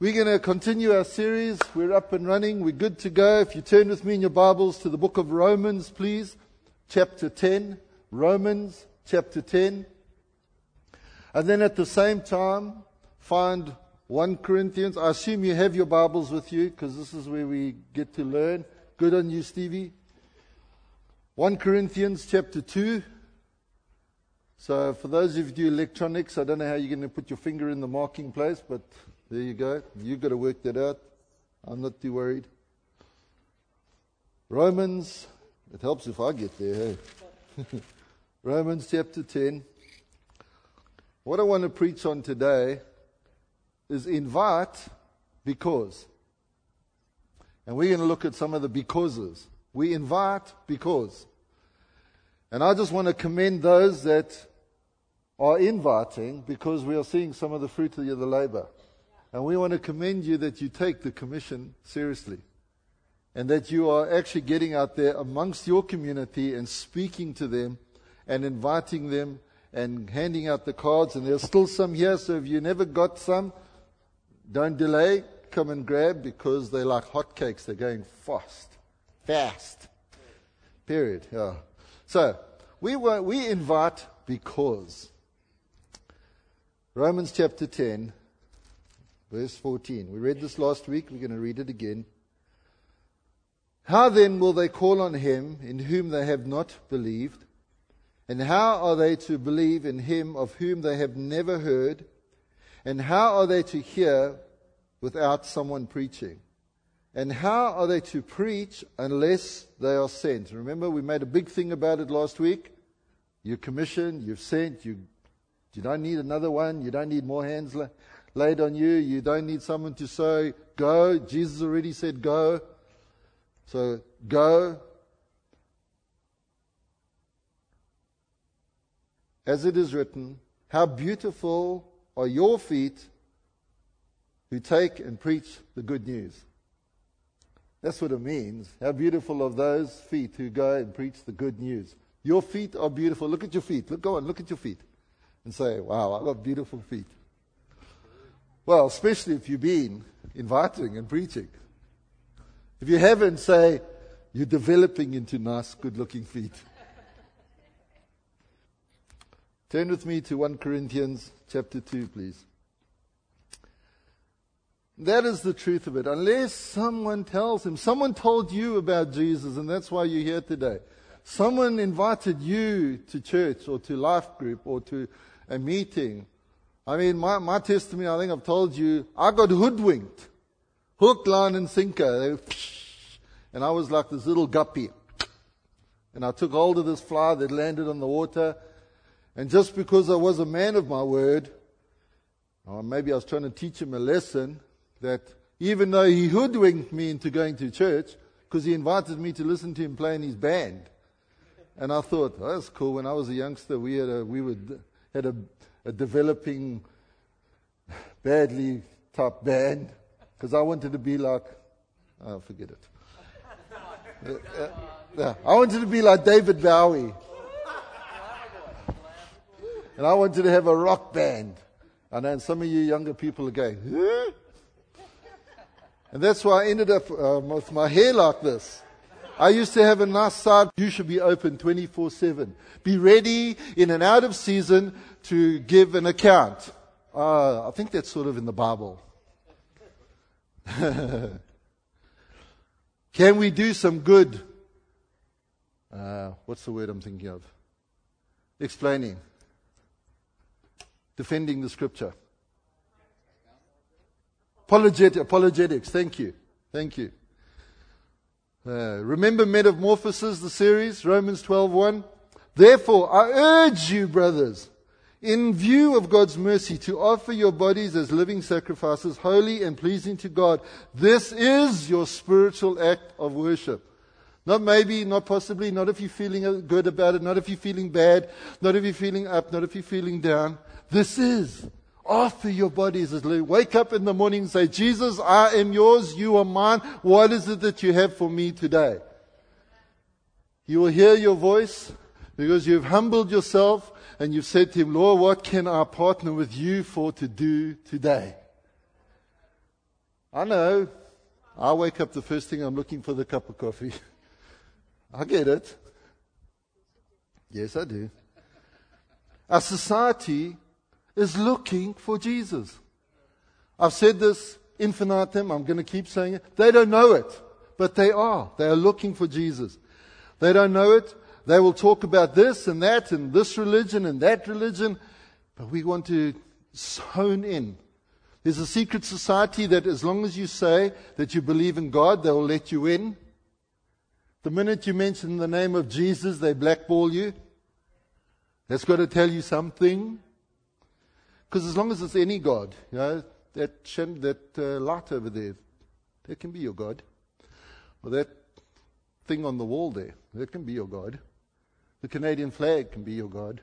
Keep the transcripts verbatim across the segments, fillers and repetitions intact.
We're going to continue our series. We're up and running. We're good to go. If you turn with me in your Bibles to the book of Romans, please. Chapter ten. Romans, chapter ten. And then at the same time, find First Corinthians. I assume you have your Bibles with you, because this is where we get to learn. Good on you, Stevie. First Corinthians, chapter two. So for those of you who do electronics, I don't know how you're going to put your finger in the marking place, but there you go. You've got to work that out. I'm not too worried. Romans, it helps if I get there, hey? Romans chapter ten. What I want to preach on today is invite because. And we're going to look at some of the becauses. We invite because. And I just want to commend those that are inviting, because we are seeing some of the fruit of the labor. And we want to commend you that you take the commission seriously. And that you are actually getting out there amongst your community and speaking to them and inviting them and handing out the cards. And there's still some here, so if you never got some, don't delay. Come and grab, because they're like hotcakes. They're going fast. Fast. Period. Yeah. So, we want, we invite because. Romans chapter ten. Verse fourteen. We read this last week. We're going to read it again. How then will they call on him in whom they have not believed? And how are they to believe in him of whom they have never heard? And how are they to hear without someone preaching? And how are they to preach unless they are sent? Remember, we made a big thing about it last week. You're commissioned, you've sent, you, you don't need another one, you don't need more hands la- laid on you, you don't need someone to say, go. Jesus already said go. So, go. As it is written, how beautiful are your feet who take and preach the good news. That's what it means. How beautiful are those feet who go and preach the good news. Your feet are beautiful. Look at your feet. Look, go on, look at your feet. And say, wow, I've got beautiful feet. Well, especially if you've been inviting and preaching. If you haven't, say, you're developing into nice, good-looking feet. Turn with me to First Corinthians chapter two, please. That is the truth of it. Unless someone tells him, someone told you about Jesus, and that's why you're here today. Someone invited you to church or to life group or to a meeting. I mean, my, my testimony, I think I've told you, I got hoodwinked. Hook, line, and sinker. And I was like this little guppy. And I took hold of this fly that landed on the water. And just because I was a man of my word, or maybe I was trying to teach him a lesson, that even though he hoodwinked me into going to church, because he invited me to listen to him play in his band. And I thought, oh, that's cool. When I was a youngster, we had a, we would, had a, a developing, badly type band, because I wanted to be like, oh, forget it. uh, uh, yeah, I wanted to be like David Bowie. And I wanted to have a rock band. I know, and some of you younger people are going, huh? And that's why I ended up uh, with my hair like this. I used to have a nice side. You should be open twenty-four seven. Be ready in and out of season to give an account. Uh, I think that's sort of in the Bible. Can we do some good? Uh, what's the word I'm thinking of? Explaining. Defending the scripture. Apologet- apologetics, thank you. Thank you. Uh, remember Metamorphosis, the series, Romans twelve one? Therefore, I urge you, brothers, in view of God's mercy, to offer your bodies as living sacrifices, holy and pleasing to God. This is your spiritual act of worship. Not maybe, not possibly, not if you're feeling good about it, not if you're feeling bad, not if you're feeling up, not if you're feeling down. This is. Offer your bodies as living. Wake up in the morning and say, Jesus, I am yours, you are mine. What is it that you have for me today? You will hear your voice because you've humbled yourself and you've said to him, Lord, what can I partner with you for to do today? I know. I wake up, the first thing I'm looking for the cup of coffee. I get it. Yes, I do. Our society is looking for Jesus. I've said this infinitum. I'm going to keep saying it. They don't know it, but they are. They are looking for Jesus. They don't know it. They will talk about this and that and this religion and that religion, but we want to hone in. There's a secret society that as long as you say that you believe in God, they will let you in. The minute you mention the name of Jesus, they blackball you. That's got to tell you something. Because as long as it's any God, you know, that shin, that uh, light over there, that can be your God. Or that thing on the wall there, that can be your God. The Canadian flag can be your God.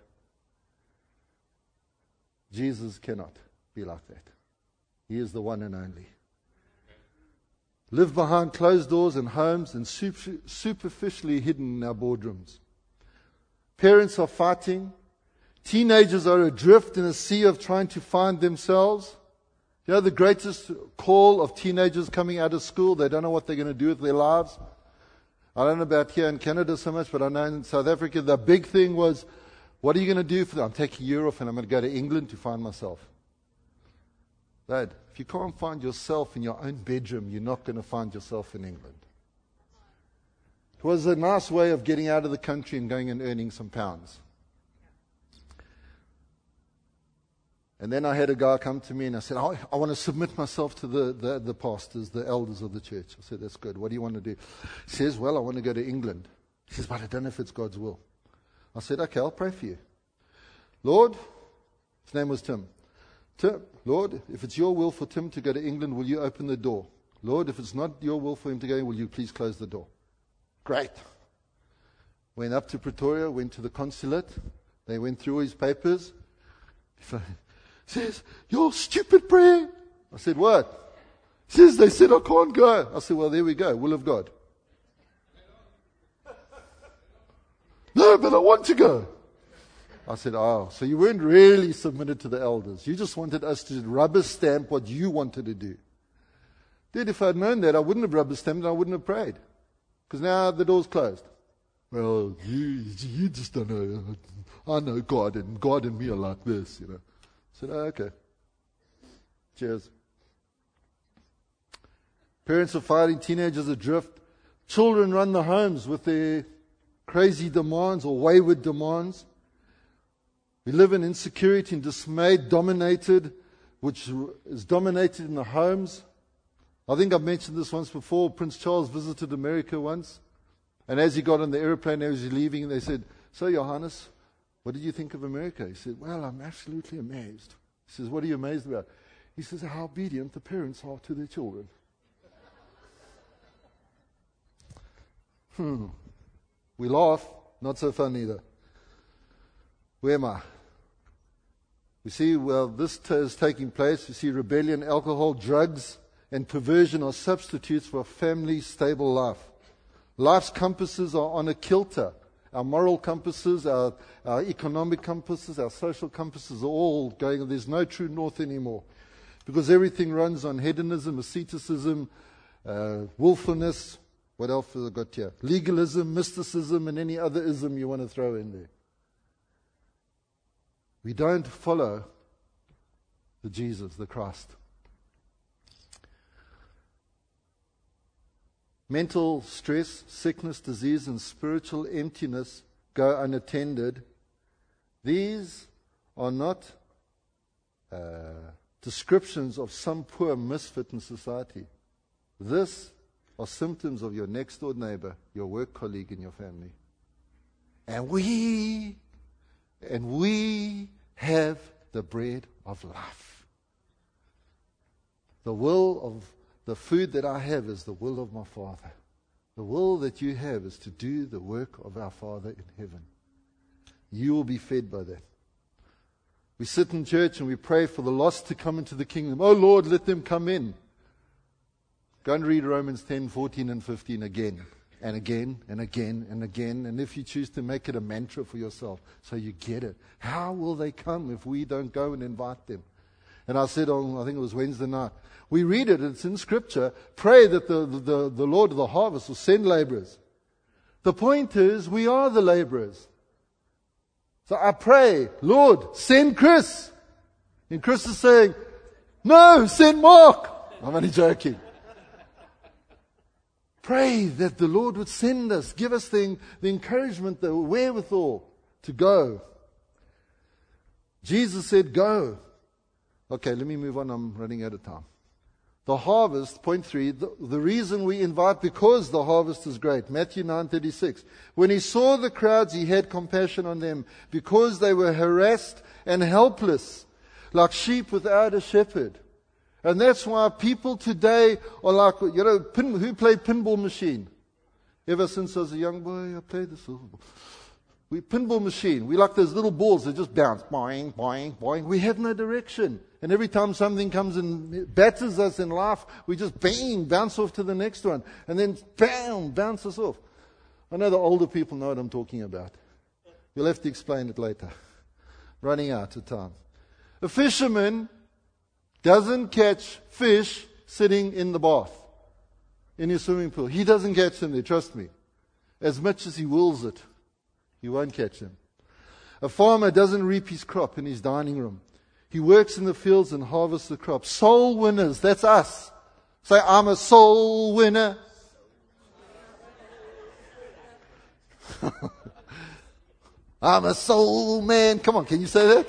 Jesus cannot be like that. He is the one and only. Live behind closed doors in homes and super, superficially hidden in our boardrooms. Parents are fighting. Teenagers are adrift in a sea of trying to find themselves. You know, the greatest call of teenagers coming out of school, they don't know what they're going to do with their lives. I don't know about here in Canada so much, but I know in South Africa, the big thing was, what are you going to do for them? I'm taking a year off and I'm going to go to England to find myself. Dad, if you can't find yourself in your own bedroom, you're not going to find yourself in England. It was a nice way of getting out of the country and going and earning some pounds. And then I had a guy come to me and I said, I, I want to submit myself to the, the, the pastors, the elders of the church. I said, that's good. What do you want to do? He says, well, I want to go to England. He says, but I don't know if it's God's will. I said, okay, I'll pray for you. Lord, his name was Tim. Tim, Lord, if it's your will for Tim to go to England, will you open the door? Lord, if it's not your will for him to go, will you please close the door? Great. Went up to Pretoria, went to the consulate. They went through his papers. He says, your stupid prayer. I said, what? He says, they said I can't go. I said, well, there we go. Will of God. No, but I want to go. I said, oh, so you weren't really submitted to the elders. You just wanted us to rubber stamp what you wanted to do. Dude, if I'd known that, I wouldn't have rubber stamped and I wouldn't have prayed. Because now the door's closed. Well, you, you just don't know. I know God, and God and me are like this, you know. I said, oh, okay. Cheers. Parents are fighting, teenagers adrift. Children run the homes with their crazy demands or wayward demands. We live in insecurity and dismay, dominated, which is dominated in the homes. I think I've mentioned this once before. Prince Charles visited America once. And as he got on the airplane, as he was leaving, they said, so, Johannes, what did you think of America? He said, well, I'm absolutely amazed. He says, what are you amazed about? He says, how obedient the parents are to their children. Hmm. We laugh, not so fun either. Where am I? We see, well, this t- is taking place. We see rebellion, alcohol, drugs, and perversion are substitutes for a family, stable life. Life's compasses are on a kilter. Our moral compasses, our, our economic compasses, our social compasses are all going, there's no true north anymore. Because everything runs on hedonism, asceticism, uh, willfulness. What else have I got here? Legalism, mysticism, and any other ism you want to throw in there. We don't follow the Jesus, the Christ. Mental stress, sickness, disease, and spiritual emptiness go unattended. These are not uh, descriptions of some poor misfit in society. This are symptoms of your next door neighbor, your work colleague, and your family. And we, and we have the bread of life. The will of The food that I have is the will of my Father. The will that you have is to do the work of our Father in heaven. You will be fed by that. We sit in church and we pray for the lost to come into the kingdom. Oh Lord, let them come in. Go and read Romans ten, fourteen and fifteen again and again and again and again. And if you choose to make it a mantra for yourself so you get it. How will they come if we don't go and invite them? And I said on, I think it was Wednesday night, we read it, it's in Scripture, pray that the, the, the Lord of the harvest will send laborers. The point is, we are the laborers. So I pray, Lord, send Chris. And Chris is saying, no, send Mark. I'm only joking. Pray that the Lord would send us, give us the, the encouragement, the wherewithal to go. Jesus said, go. Okay, let me move on. I'm running out of time. The harvest, point three, the, the reason we invite, because the harvest is great. Matthew nine thirty-six. When he saw the crowds, he had compassion on them because they were harassed and helpless, like sheep without a shepherd. And that's why people today are like, you know, pin, who played pinball machine? Ever since I was a young boy, I played this little ball. We pinball machine. We like those little balls that just bounce, boing, boing, boing. We have no direction. And every time something comes and batters us in life, we just bang, bounce off to the next one. And then bam, bounce us off. I know the older people know what I'm talking about. You'll have to explain it later. Running out of time. A fisherman doesn't catch fish sitting in the bath, in his swimming pool. He doesn't catch them there, trust me. As much as he wills it, he won't catch them. A farmer doesn't reap his crop in his dining room. He works in the fields and harvests the crop. Soul winners, that's us. Say, I'm a soul winner. I'm a soul man. Come on, can you say that?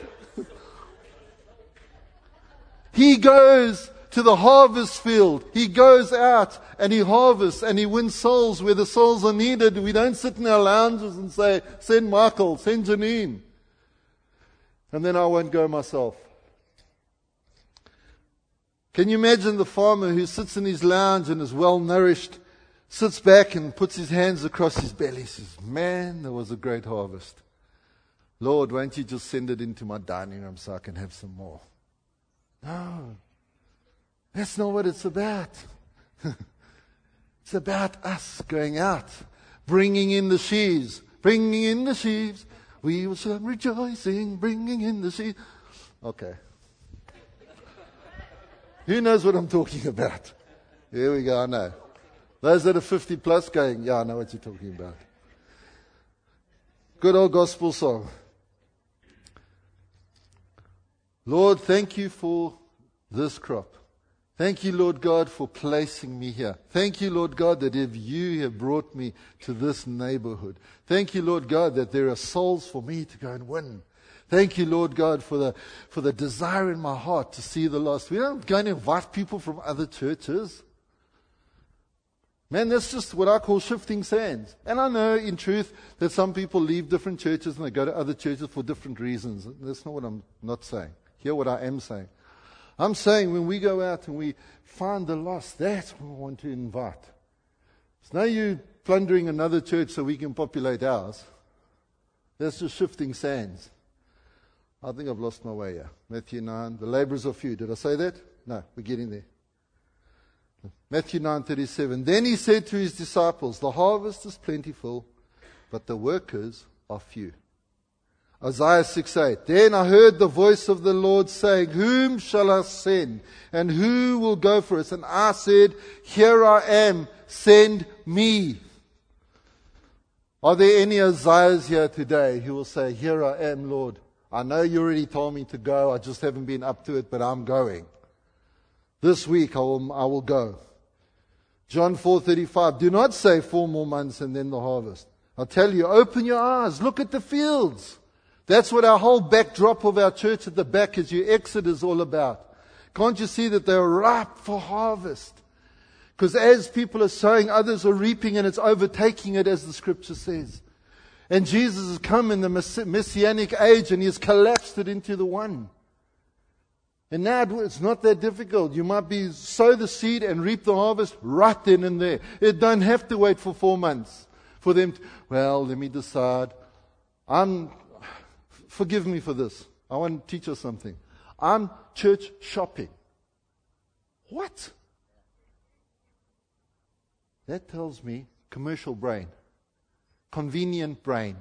He goes to the harvest field. He goes out and he harvests and he wins souls where the souls are needed. We don't sit in our lounges and say, send Michael, send Janine. And then I won't go myself. Can you imagine the farmer who sits in his lounge and is well nourished, sits back and puts his hands across his belly, says, man, there was a great harvest. Lord, won't you just send it into my dining room so I can have some more? No, that's not what it's about. It's about us going out, bringing in the sheaves, bringing in the sheaves. We will come rejoicing, bringing in the sheaves. Okay. Who knows what I'm talking about? Here we go, I know. Those that are fifty plus going, yeah, I know what you're talking about. Good old gospel song. Lord, thank you for this crop. Thank you, Lord God, for placing me here. Thank you, Lord God, that if you have brought me to this neighborhood. Thank you, Lord God, that there are souls for me to go and win. Thank you, Lord God, for the for the desire in my heart to see the lost. We don't go and invite people from other churches. Man, that's just what I call shifting sands. And I know, in truth, that some people leave different churches and they go to other churches for different reasons. That's not what I'm not saying. Hear what I am saying. I'm saying when we go out and we find the lost, that's what I want to invite. It's no you plundering another church so we can populate ours. That's just shifting sands. I think I've lost my way here. Matthew nine, the laborers are few. Did I say that? No, we're getting there. Matthew nine thirty-seven. Then he said to his disciples, the harvest is plentiful, but the workers are few. Isaiah six eight. Then I heard the voice of the Lord saying, whom shall I send? And who will go for us? And I said, here I am, send me. Are there any Isaiahs here today who will say, here I am, Lord? I know you already told me to go. I just haven't been up to it, but I'm going. This week I will, I will go. John four thirty-five. Do not say four more months and then the harvest. I'll tell you, open your eyes. Look at the fields. That's what our whole backdrop of our church at the back as you exit is all about. Can't you see that they're ripe for harvest? Because as people are sowing, others are reaping, and it's overtaking it, as the scripture says. And Jesus has come in the messianic age and he has collapsed it into the one. And now it's not that difficult. You might be sow the seed and reap the harvest right then and there. You don't have to wait for four months for them to, well, let me decide. I'm, forgive me for this. I want to teach us something. I'm church shopping. What? That tells me commercial brain, convenient brain,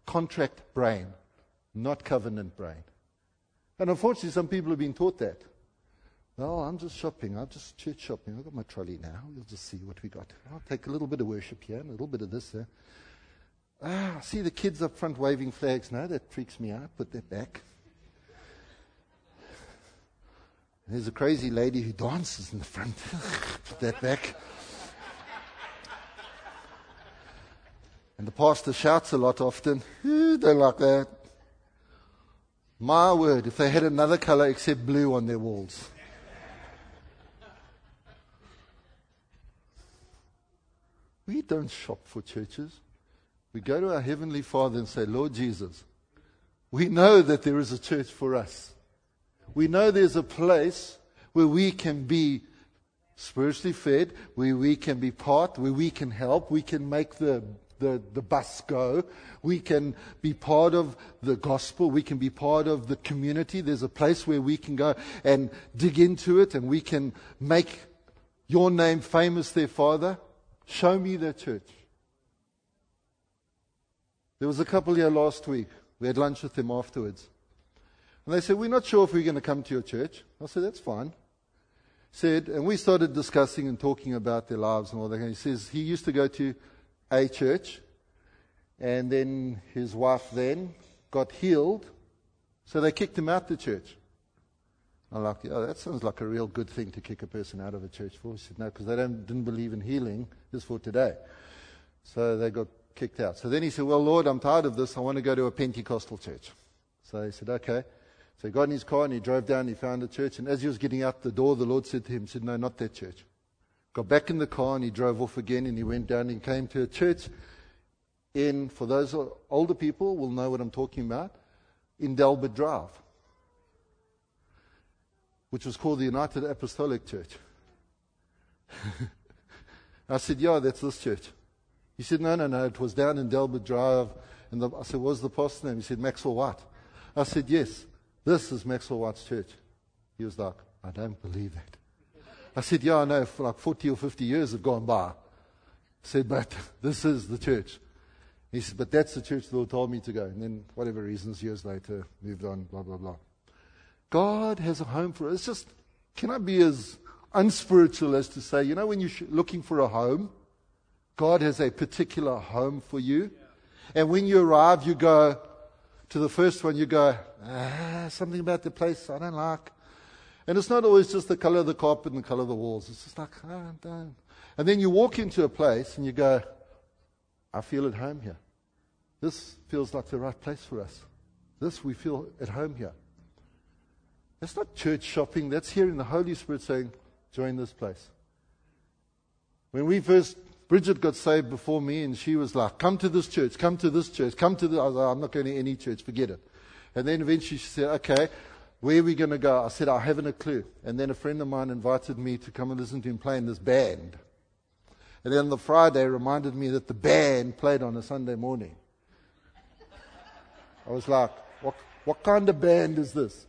contract brain, not covenant brain. And unfortunately, some people have been taught that. Oh, I'm just shopping. I'm just church shopping. I've got my trolley now. We'll just see what we got. I'll take a little bit of worship here and a little bit of this there. Ah, see the kids up front waving flags now. That freaks me out. Put that back. There's a crazy lady who dances in the front. Put that back. And the pastor shouts a lot often. Don't like that. My word, if they had another color except blue on their walls. We don't shop for churches. We go to our Heavenly Father and say, Lord Jesus, we know that there is a church for us. We know there's a place where we can be spiritually fed, where we can be part, where we can help, we can make the, the, the bus go, we can be part of the gospel, we can be part of the community. There's a place where we can go and dig into it and we can make your name famous there, Father. Show me that church. There was a couple here last week. We had lunch with them afterwards. And they said, we're not sure if we're going to come to your church. I said, that's fine. Said, and we started discussing and talking about their lives and all that. And he says he used to go to a church, and then his wife then got healed, so they kicked him out of the church. I'm like, oh, that sounds like a real good thing to kick a person out of a church for. He said, no, because they don't, didn't believe in healing. This for today. So they got kicked out. So then he said, well, Lord, I'm tired of this. I want to go to a Pentecostal church. So he said, okay. So he got in his car and he drove down. He found a church. And as he was getting out the door, the Lord said to him, said, no, not that church. Got back in the car and he drove off again and he went down and came to a church in, for those older people will know what I'm talking about, in Delbert Drive, which was called the United Apostolic Church. I said, yeah, that's this church. He said, no, no, no, it was down in Delbert Drive. And the, I said, what's the pastor's name? He said, Maxwell White. I said, yes, this is Maxwell White's church. He was like, I don't believe that. I said, yeah, I know, for like forty or fifty years have gone by. I said, but this is the church. He said, but that's the church the Lord told me to go. And then, whatever reasons, years later, moved on, blah, blah, blah. God has a home for us. It's just, can I be as unspiritual as to say, you know, when you're looking for a home, God has a particular home for you. And when you arrive, you go to the first one, you go, ah, something about the place I don't like. And it's not always just the color of the carpet and the color of the walls. It's just like, oh, don't. And then you walk into a place and you go, I feel at home here. This feels like the right place for us. This, we feel at home here. That's not church shopping. That's hearing the Holy Spirit saying, join this place. When we first, Bridget got saved before me and she was like, come to this church, come to this church, come to the, I was like, I'm not going to any church, forget it. And then eventually she said, okay, where are we going to go? I said, I haven't a clue. And then a friend of mine invited me to come and listen to him play in this band. And then on the Friday reminded me that the band played on a Sunday morning. I was like, what, what kind of band is this?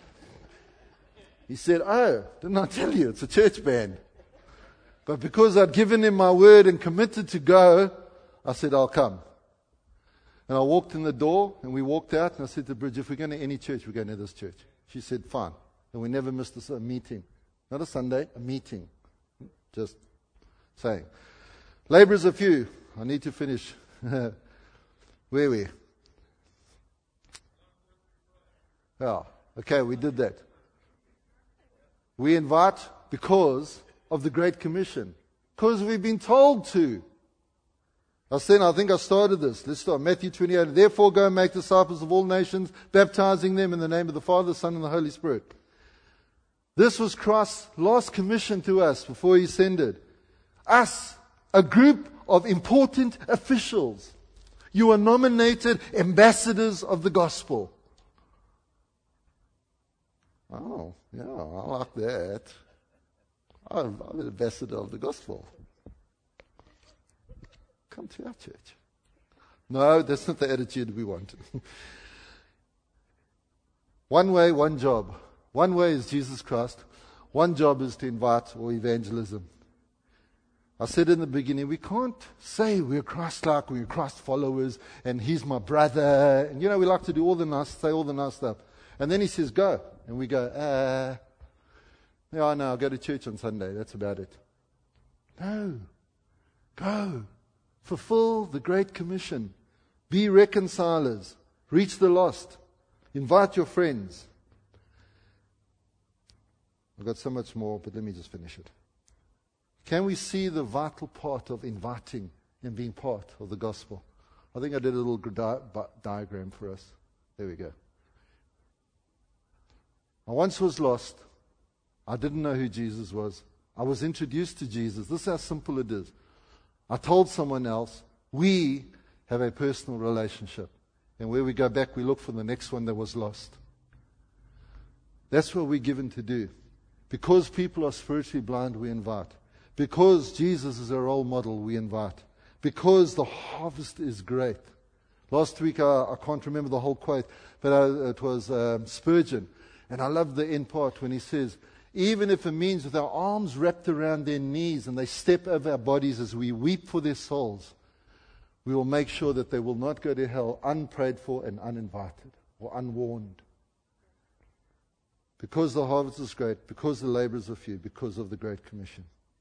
He said, oh, didn't I tell you? It's a church band. But because I'd given him my word and committed to go, I said, I'll come. And I walked in the door and we walked out and I said to Bridget, if we're going to any church, we're going to this church. She said, fine. And we never missed a meeting. Not a Sunday, a meeting. Just saying. Laborers are few. I need to finish. Where are we? Oh, okay, we did that. We invite because of the Great Commission. Because we've been told to. I said, I think I started this. Let's start. Matthew twenty-eight. Therefore go and make disciples of all nations, baptizing them in the name of the Father, Son, and the Holy Spirit. This was Christ's last commission to us before he ascended. Us, a group of important officials. You are nominated ambassadors of the gospel. Oh, yeah, I like that. I'm, I'm an ambassador of the gospel. Come to our church. No, that's not the attitude we want. One way, one job. One way is Jesus Christ. One job is to invite or evangelism. I said in the beginning, we can't say we're Christ-like, we're Christ followers, and he's my brother. And you know, we like to do all the nice, say all the nice stuff. And then he says, go. And we go, ah. Yeah, no, I'll go to church on Sunday. That's about it. No. Go. Fulfill the Great Commission. Be reconcilers. Reach the lost. Invite your friends. I've got so much more, but let me just finish it. Can we see the vital part of inviting and being part of the gospel? I think I did a little di- diagram for us. There we go. I once was lost. I didn't know who Jesus was. I was introduced to Jesus. This is how simple it is. I told someone else. We have a personal relationship. And where we go back, we look for the next one that was lost. That's what we're given to do. Because people are spiritually blind, we invite. Because Jesus is our role model, we invite. Because the harvest is great. Last week, I, I can't remember the whole quote, but I, it was um, Spurgeon. And I love the end part when he says, even if it means with our arms wrapped around their knees and they step over our bodies as we weep for their souls, we will make sure that they will not go to hell unprayed for and uninvited or unwarned. Because the harvest is great, because the laborers are few, because of the Great Commission.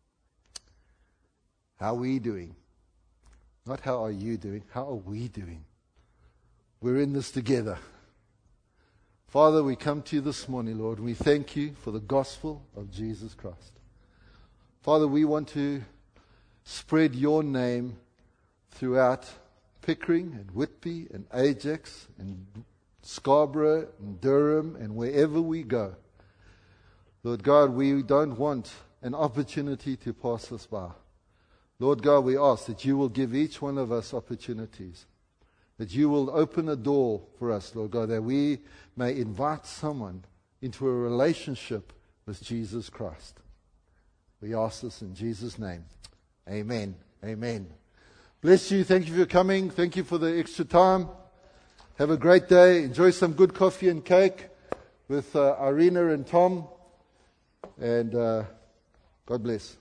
How are we doing? Not how are you doing, how are we doing? We're in this together. Father, we come to you this morning, Lord. We thank you for the gospel of Jesus Christ. Father, we want to spread your name throughout Pickering and Whitby and Ajax and Scarborough and Durham and wherever we go. Lord God, we don't want an opportunity to pass us by. Lord God, we ask that you will give each one of us opportunities. That you will open a door for us, Lord God, that we may invite someone into a relationship with Jesus Christ. We ask this in Jesus' name. Amen. Amen. Bless you. Thank you for coming. Thank you for the extra time. Have a great day. Enjoy some good coffee and cake with uh, Irina and Tom. And uh, God bless.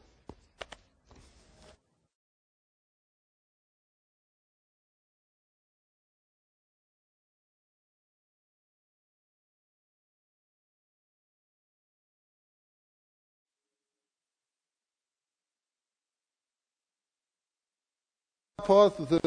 Path with